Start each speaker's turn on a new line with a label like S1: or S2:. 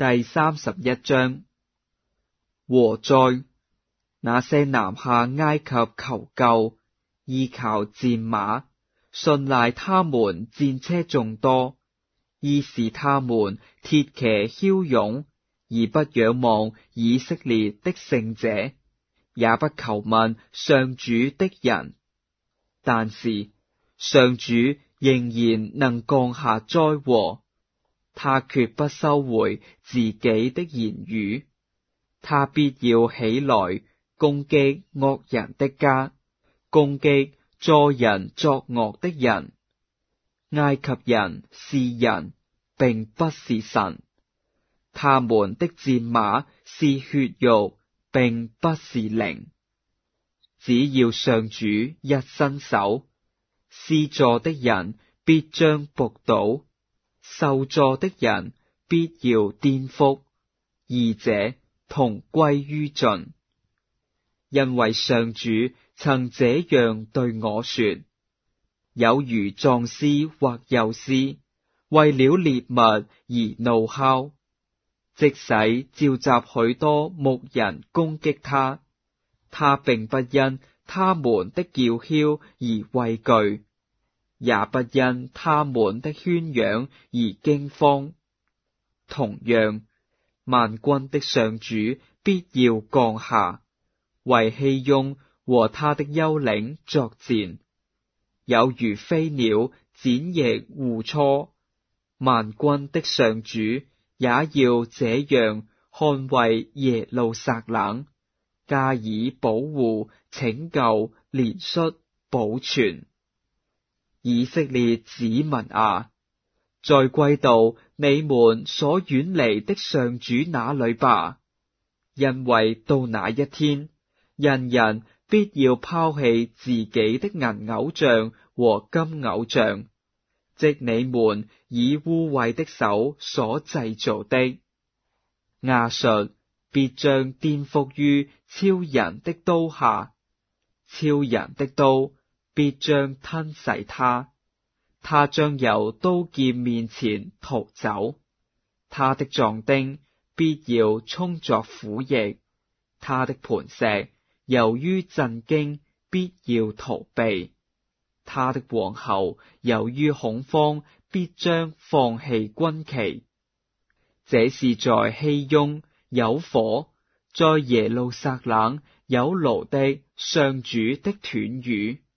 S1: 第31章。禍哉！那些南下埃及求救，依靠戰馬，信賴他們戰車眾多，依是他們鐵騎驍勇，而不仰望以色列的聖者，也不求問上主的人。但是上主仍然能降下災禍，他決不收回自己的言語，他必要起來攻擊惡人的家，攻擊助人作惡的人。埃及人是人，並不是神，他們的戰馬是血肉，並不是靈。只要上主一伸手，施助的人必將仆倒，受助的人必要顛覆，二者同歸於盡。因為上主曾這樣對我說：有如壯獅或幼獅，為了獵物而怒哮，即使召集許多牧人攻擊他，他並不因他們的叫囂而畏懼，也不因他們的喧嚷而驚慌。同樣，萬軍的上主必要降下，為熙雍和他的丘陵作戰。有如飛鳥展翼互戳，萬軍的上主也要這樣捍衛耶路撒冷，加以保護、拯救、憐恤、保存。以色列子民啊，再歸到你們所遠離的上主那裡吧，因為到那一天，人人必要拋棄自己的銀偶像和金偶像，即你們以污穢的手所製造的。亞述必將顛覆於超人的刀下，超人的刀必將吞噬他，他將由刀劍面前逃走，他的壯丁必要充作苦役，他的磐石由於震驚必要逃避，他的王后由於恐慌必將放棄軍旗。這是在熙雍有火，在耶路撒冷有爐的上主的斷語。